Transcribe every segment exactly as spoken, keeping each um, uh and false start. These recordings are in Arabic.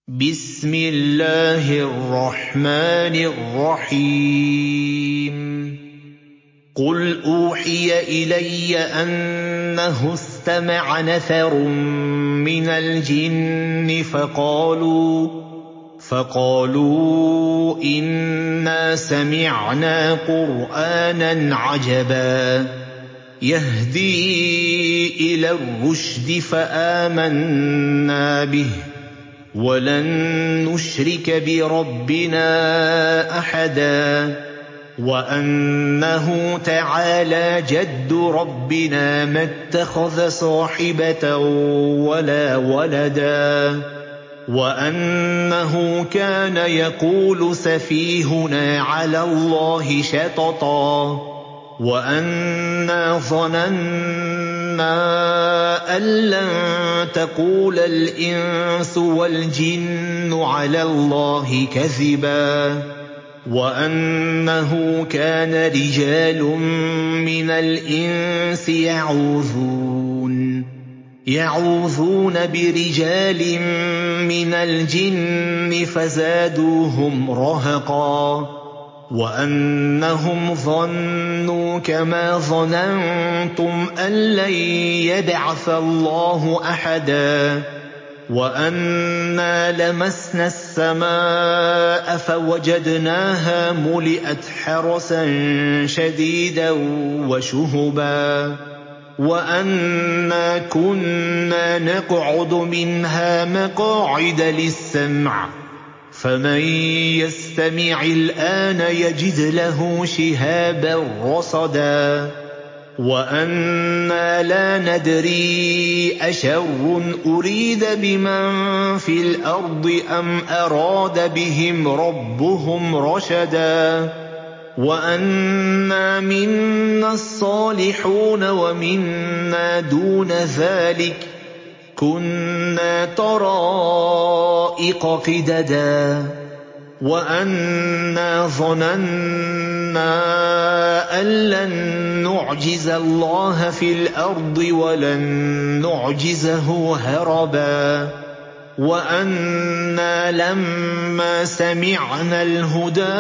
بسم الله الرحمن الرحيم قل أوحي إلي أنه استمع نفر من الجن فقالوا فقالوا إنا سمعنا قرآنا عجبا يهدي إلى الرشد فآمنا به ولن نشرك بربنا أحدا وأنه تعالى جد ربنا ما اتخذ صاحبة ولا ولدا وأنه كان يقول سفيهنا على الله شططا وأنا ظننا أن لن تقول الإنس والجن على الله كذبا وأنه كان رجال من الإنس يعوذون يعوذون برجال من الجن فزادوهم رهقا وأنهم ظنوا كما ظننتم أن لن يبعث الله أحدا وأنا لمسنا السماء فوجدناها ملئت حرسا شديدا وشهبا وأنا كنا نقعد منها مقاعد للسمع فمن يستمع الآن يجد له شهابا رصدا وأنا لا ندري أشر أريد بمن في الأرض أم أراد بهم ربهم رشدا وأنا منا الصالحون ومنا دون ذلك كنا طرائق قددا وأنا ظننا أن لن نعجز الله في الأرض ولن نعجزه هربا وأنا لما سمعنا الهدى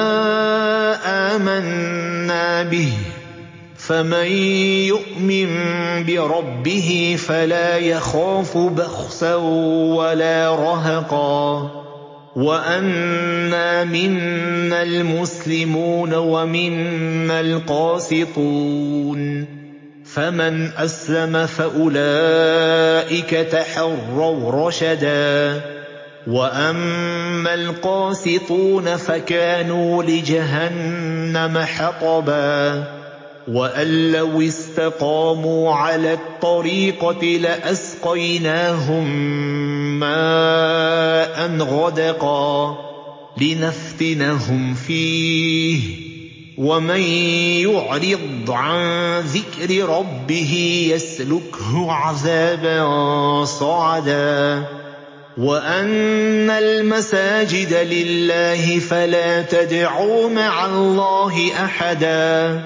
آمنا به فمن يؤمن بربه فلا يخاف بخسا ولا رهقا وأنا منا المسلمون ومنا القاسطون فمن أسلم فأولئك تحروا رشدا وأما القاسطون فكانوا لجهنم حطبا وأن لو استقاموا على الطريقة لأسقيناهم ماء غدقا لنفتنهم فيه ومن يعرض عن ذكر ربه يسلكه عذابا صعدا وأن المساجد لله فلا تدعوا مع الله أحدا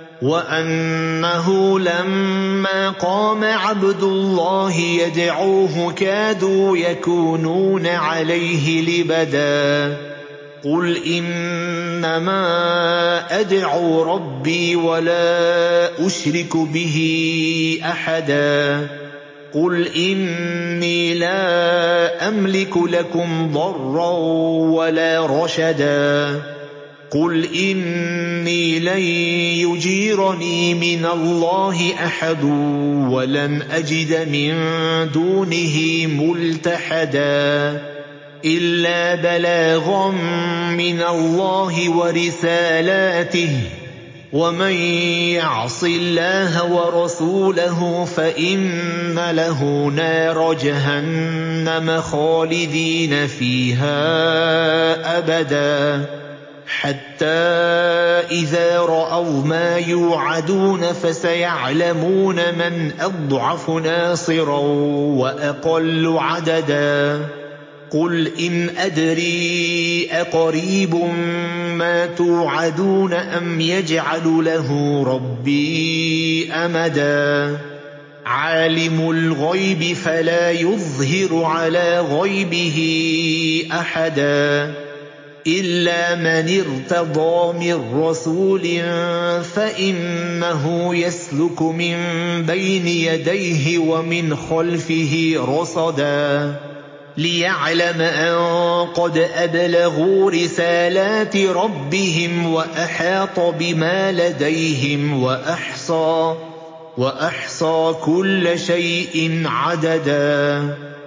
وأنه لما قام عبد الله يدعوه كادوا يكونون عليه لبدا قل إنما أدعو ربي ولا أشرك به أحدا قل إني لا أملك لكم ضرا ولا رشدا قل إني لن يجيرني من الله أحد ولن أجد من دونه ملتحدا إلا بلاغا من الله ورسالاته ومن يعص الله ورسوله فإن له نار جهنم خالدين فيها أبدا حتى إذا رأوا ما يوعدون فسيعلمون من أضعف ناصرا وأقل عددا قل إن أدري أقريب ما توعدون أم يجعل له ربي أمدا عالم الغيب فلا يظهر على غيبه أَحَدًا إِلَّا مَنِ ارْتَضَىٰ مِن رَّسُولٍ فَإِنَّهُ يَسْلُكُ مِن بَيْنِ يَدَيْهِ وَمِنْ خَلْفِهِ رَصَدًا لِّيَعْلَمَ أَن قَدْ أَبْلَغُوا رِسَالَاتِ رَبِّهِمْ وَأَحَاطَ بِمَا لَدَيْهِمْ وَأَحْصَىٰ وَأَحْصَىٰ كُلَّ شَيْءٍ عَدَدًا